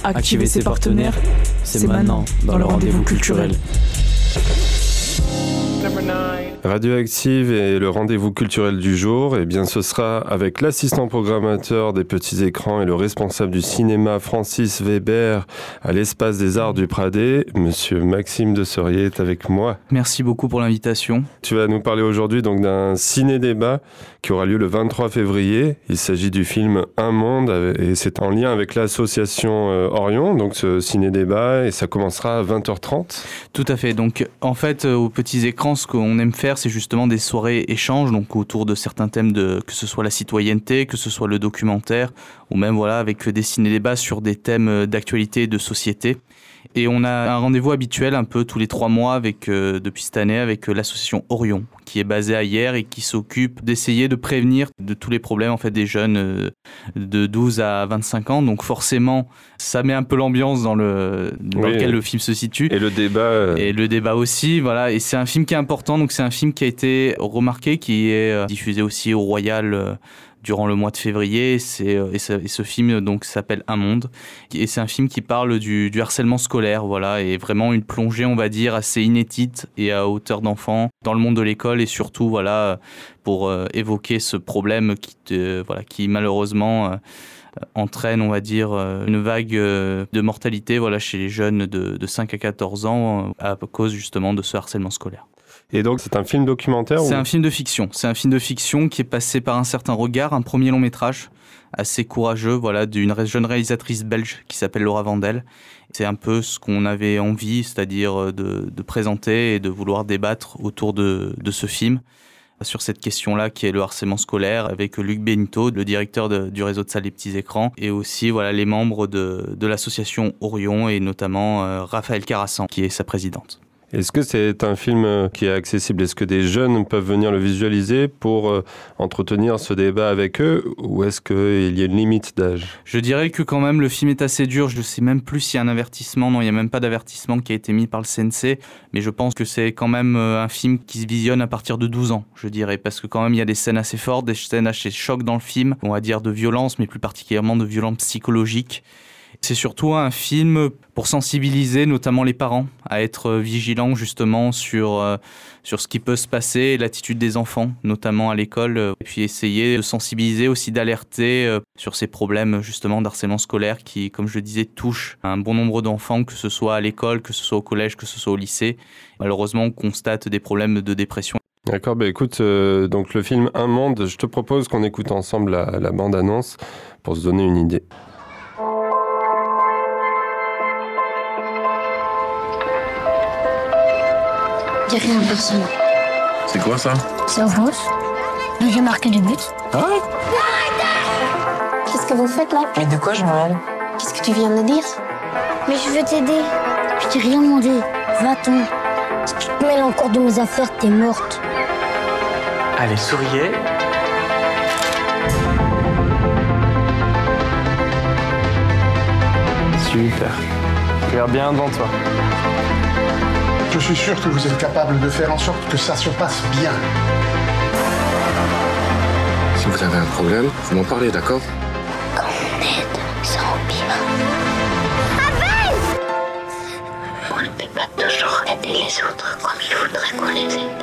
activez ses partenaires. C'est maintenant dans le rendez-vous culturel. Radioactive et le rendez-vous culturel du jour, eh bien ce sera avec l'assistant programmateur des petits écrans et le responsable du cinéma Francis Weber à l'Espace des Arts du Pradet. Monsieur Maxime de Seurier est avec moi. Merci beaucoup pour l'invitation. Tu vas nous parler aujourd'hui donc d'un ciné-débat qui aura lieu le 23 février. Il s'agit du film Un Monde et c'est en lien avec l'association Orion, donc ce ciné-débat, et ça commencera à 20h30. Tout à fait. Donc en fait, aux petits écrans, ce qu'on aime faire, c'est justement des soirées échanges, donc autour de certains thèmes, que ce soit la citoyenneté, que ce soit le documentaire, ou même voilà avec des ciné-débats sur des thèmes d'actualité et de société. Et on a un rendez-vous habituel un peu tous les 3 mois depuis cette année avec l'association Orion, qui est basée à Hyères et qui s'occupe d'essayer de prévenir de tous les problèmes en fait des jeunes de 12 à 25 ans. Donc forcément, ça met un peu l'ambiance dans lequel le film se situe. Et le débat. Et le débat aussi, voilà. Et c'est un film qui est important. Donc c'est un film qui a été remarqué, qui est diffusé aussi au Royal durant le mois de février, et ce film donc s'appelle Un Monde, et c'est un film qui parle du harcèlement scolaire, voilà, et vraiment une plongée, on va dire, assez inédite et à hauteur d'enfant dans le monde de l'école, et surtout voilà pour évoquer ce problème qui malheureusement entraîne, on va dire, une vague de mortalité, voilà, chez les jeunes de 5 à 14 ans à cause justement de ce harcèlement scolaire. Et donc c'est un film documentaire C'est un film de fiction. C'est un film de fiction qui est passé par un certain regard, un premier long métrage assez courageux, voilà, d'une jeune réalisatrice belge qui s'appelle Laura Vandel. C'est un peu ce qu'on avait envie, c'est-à-dire de présenter et de vouloir débattre autour de ce film sur cette question-là qui est le harcèlement scolaire, avec Luc Benito, le directeur du réseau de salles des petits écrans, et aussi voilà les membres de l'association Orion, et notamment Raphaël Carassan qui est sa présidente. Est-ce que c'est un film qui est accessible ? Est-ce que des jeunes peuvent venir le visualiser pour entretenir ce débat avec eux, ou est-ce qu'il y a une limite d'âge ? Je dirais que quand même le film est assez dur. Je ne sais même plus s'il y a un avertissement. Non, il n'y a même pas d'avertissement qui a été mis par le CNC. Mais je pense que c'est quand même un film qui se visionne à partir de 12 ans, je dirais. Parce que quand même, il y a des scènes assez fortes, des scènes assez chocs dans le film. On va dire de violence, mais plus particulièrement de violence psychologique. C'est surtout un film pour sensibiliser notamment les parents à être vigilants justement sur ce qui peut se passer, l'attitude des enfants, notamment à l'école, et puis essayer de sensibiliser aussi, d'alerter sur ces problèmes justement d'harcèlement scolaire qui, comme je le disais, touchent un bon nombre d'enfants, que ce soit à l'école, que ce soit au collège, que ce soit au lycée. Malheureusement, on constate des problèmes de dépression. D'accord, écoute, donc le film Un Monde, je te propose qu'on écoute ensemble la bande-annonce pour se donner une idée. Dis rien à personne. C'est quoi ça? C'est rouge. J'ai marqué du but. Ah ouais? Qu'est-ce que vous faites là? Mais de quoi je me mêle? Qu'est-ce que tu viens de dire? Mais je veux t'aider. Je t'ai rien demandé. Va-t'en. Si tu te mêles encore de mes affaires, t'es morte. Allez, souriez. Super. Regarde bien devant toi. Je suis sûr que vous êtes capable de faire en sorte que ça se passe bien. Si vous avez un problème, vous m'en parlez, d'accord? Quand on aide, ça empire. On ne peut pas toujours aider les autres comme il faudrait qu'on les aide.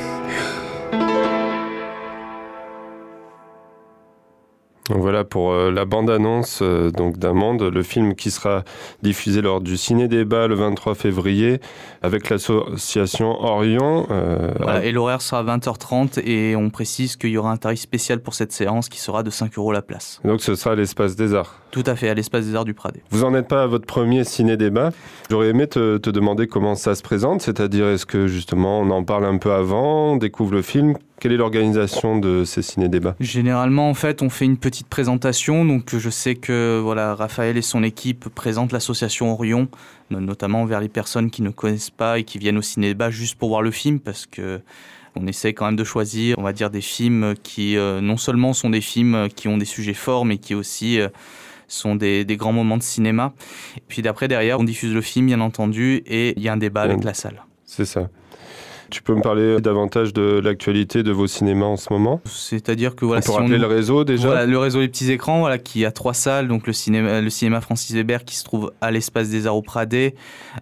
Donc voilà pour la bande-annonce donc d'Un Monde, le film qui sera diffusé lors du ciné-débat le 23 février avec l'association Orion. Voilà, et l'horaire sera à 20h30 et on précise qu'il y aura un tarif spécial pour cette séance qui sera de 5 € la place. Donc ce sera à l'Espace des Arts. Tout à fait, à l'Espace des Arts du Pradet. Vous n'en êtes pas à votre premier ciné-débat. J'aurais aimé te demander comment ça se présente, c'est-à-dire est-ce que justement on en parle un peu avant, on découvre le film? Quelle est l'organisation de ces ciné-débats? Généralement, en fait, on fait une petite présentation. Donc, je sais que voilà, Raphaël et son équipe présentent l'association Orion, notamment vers les personnes qui ne connaissent pas et qui viennent au ciné-débat juste pour voir le film, parce que on essaie quand même de choisir, on va dire, des films qui non seulement sont des films qui ont des sujets forts, mais qui aussi sont des grands moments de cinéma. Et puis d'après, derrière, on diffuse le film, bien entendu, et il y a un débat avec la salle. C'est ça. Tu peux me parler davantage de l'actualité de vos cinémas en ce moment ? C'est-à-dire que voilà, on peut rappeler le réseau déjà ? Voilà, le réseau des petits écrans, voilà, qui a 3 salles, donc le cinéma Francis Weber qui se trouve à l'Espace des Arts au Pradet,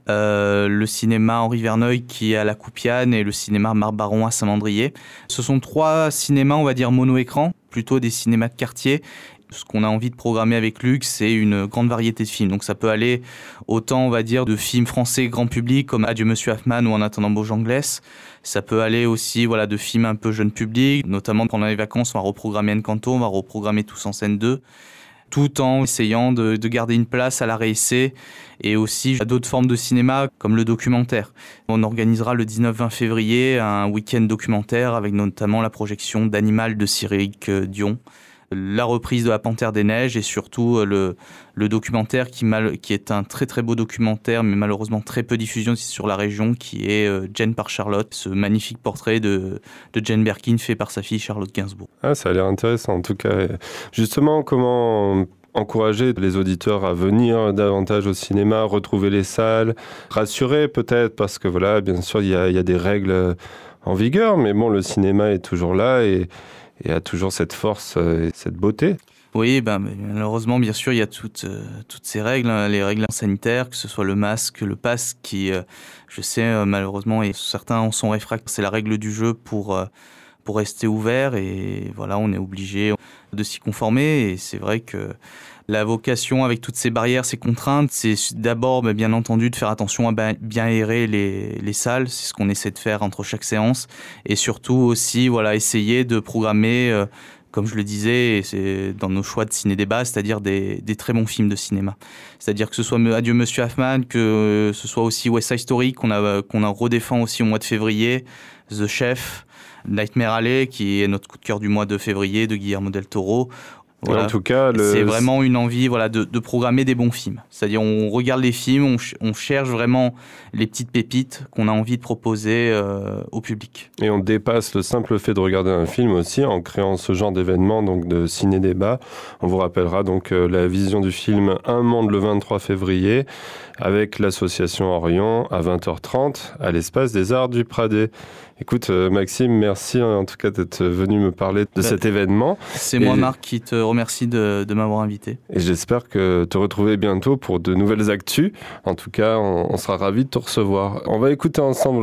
le cinéma Henri Verneuil qui est à la Coupiane et le cinéma Marc Baron à Saint-Mandrier. Ce sont 3 cinémas, on va dire mono-écran, plutôt des cinémas de quartier. Ce qu'on a envie de programmer avec Lux, c'est une grande variété de films. Donc ça peut aller autant, on va dire, de films français grand public comme Adieu Monsieur Hoffman ou En attendant Bourg-Anglès. Ça peut aller aussi voilà, de films un peu jeune public, notamment pendant les vacances, on va reprogrammer Encanto, on va reprogrammer Tous en scène 2, tout en essayant de garder une place à la réessai et aussi à d'autres formes de cinéma comme le documentaire. On organisera le 19-20 février un week-end documentaire avec notamment la projection d'Animal de Cyrilique Dion, la reprise de La Panthère des Neiges et surtout le documentaire qui est un très très beau documentaire mais malheureusement très peu diffusion sur la région, qui est Jane par Charlotte, ce magnifique portrait de Jane Birkin fait par sa fille Charlotte Gainsbourg. Ah, ça a l'air intéressant en tout cas. Justement, comment encourager les auditeurs à venir davantage au cinéma, retrouver les salles, rassurer peut-être, parce que voilà, bien sûr, il y a des règles en vigueur, mais bon, le cinéma est toujours là et a toujours cette force et cette beauté. Oui, malheureusement, bien sûr, il y a toutes ces règles, les règles sanitaires, que ce soit le masque, le pass, qui, je sais, malheureusement, et certains en sont réfractaires. C'est la règle du jeu pour rester ouvert et voilà, on est obligé de s'y conformer. Et c'est vrai que la vocation avec toutes ces barrières, ces contraintes, c'est d'abord, bien entendu, de faire attention à bien aérer les salles. C'est ce qu'on essaie de faire entre chaque séance. Et surtout aussi, voilà, essayer de programmer, comme je le disais, c'est dans nos choix de ciné-débat, c'est-à-dire des très bons films de cinéma. C'est-à-dire que ce soit Adieu Monsieur Hoffman, que ce soit aussi West Side Story, qu'on a redéfend aussi au mois de février, The Chef, Nightmare Alley, qui est notre coup de cœur du mois de février, de Guillermo del Toro. Voilà. En tout cas, c'est vraiment une envie de programmer des bons films. C'est-à-dire on regarde les films, on cherche vraiment les petites pépites qu'on a envie de proposer au public. Et on dépasse le simple fait de regarder un film aussi en créant ce genre d'événement, donc de ciné-débat. On vous rappellera donc la vision du film Un Monde le 23 février avec l'association Orion à 20h30 à l'Espace des Arts du Pradet. Écoute, Maxime, merci en tout cas d'être venu me parler de cet événement. C'est moi, Marc, qui te remercie de m'avoir invité. Et j'espère te retrouver bientôt pour de nouvelles actus. En tout cas, on sera ravis de te recevoir. On va écouter ensemble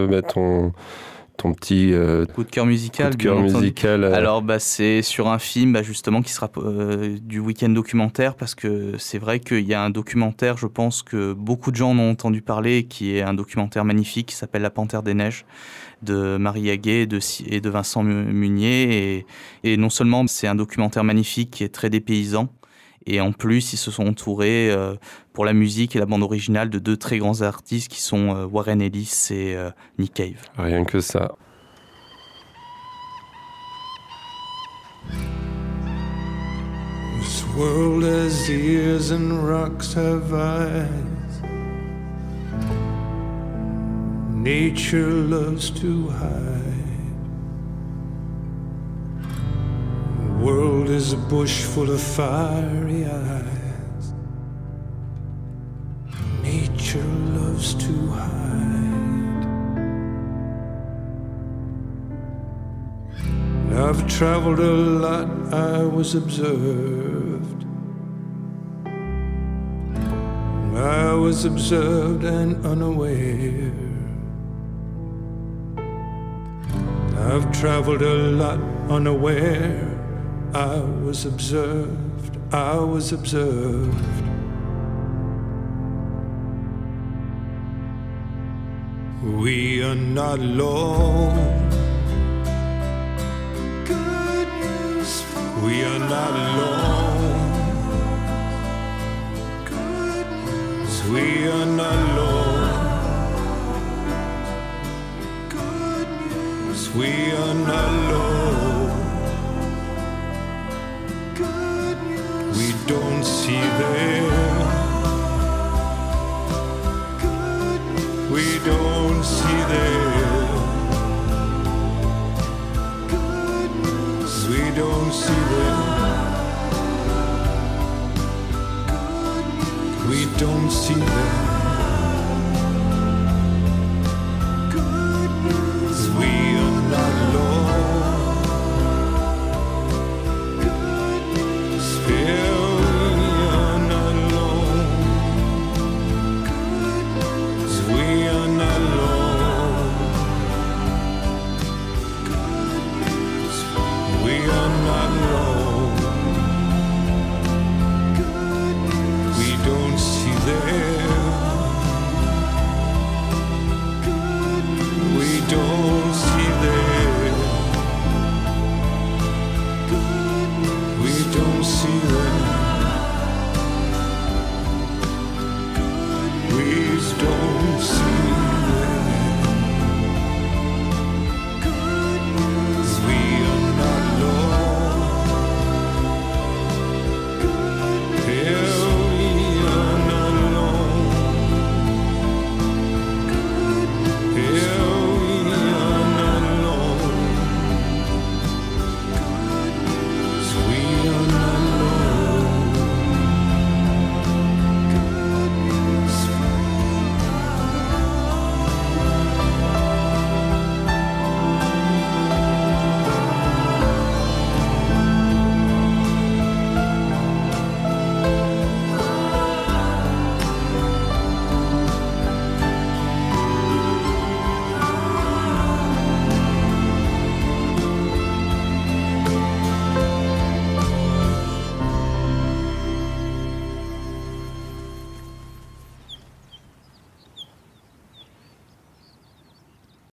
ton petit coup de cœur musical. Alors c'est sur un film justement qui sera du week-end documentaire, parce que c'est vrai qu'il y a un documentaire, je pense que beaucoup de gens en ont entendu parler, qui est un documentaire magnifique qui s'appelle La Panthère des Neiges de Marie Haguet et de Vincent Munier, et non seulement c'est un documentaire magnifique qui est très dépaysant, et en plus ils se sont entourés pour la musique et la bande originale de 2 très grands artistes qui sont Warren Ellis et Nick Cave. Rien que ça. This world has ears and rocks have eyes. Nature loves to hide. The world is a bush full of fiery eyes. Nature loves to hide. I've traveled a lot, I was observed. I was observed and unaware. I've traveled a lot unaware. I was observed, I was observed. We are not alone. Good news for we are not alone. Good news. We are not alone. Good news. We are not alone. Good news. We don't see them. Good news. We don't see them. Good news. We don't see them. Good news. We don't see them. Good news. anywhere.